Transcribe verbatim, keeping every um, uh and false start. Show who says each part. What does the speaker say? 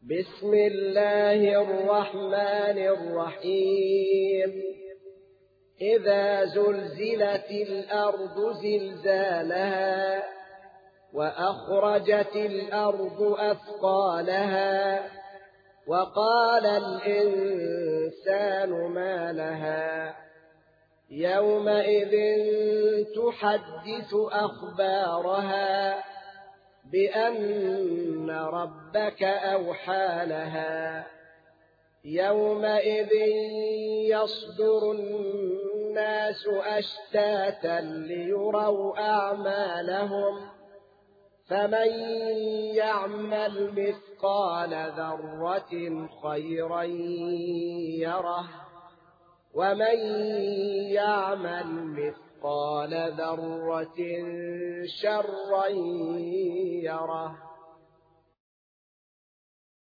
Speaker 1: بسم الله الرحمن الرحيم إذا زلزلت الأرض زلزالها وأخرجت الأرض أثقالها وقال الإنسان ما لها يومئذ تحدث أخبارها بأن ربك أوحى لها يومئذ يصدر الناس أشتاتا ليروا أعمالهم فمن يعمل مثقال ذرة خيرا يره ومن يعمل مثقال ذرة شرا يره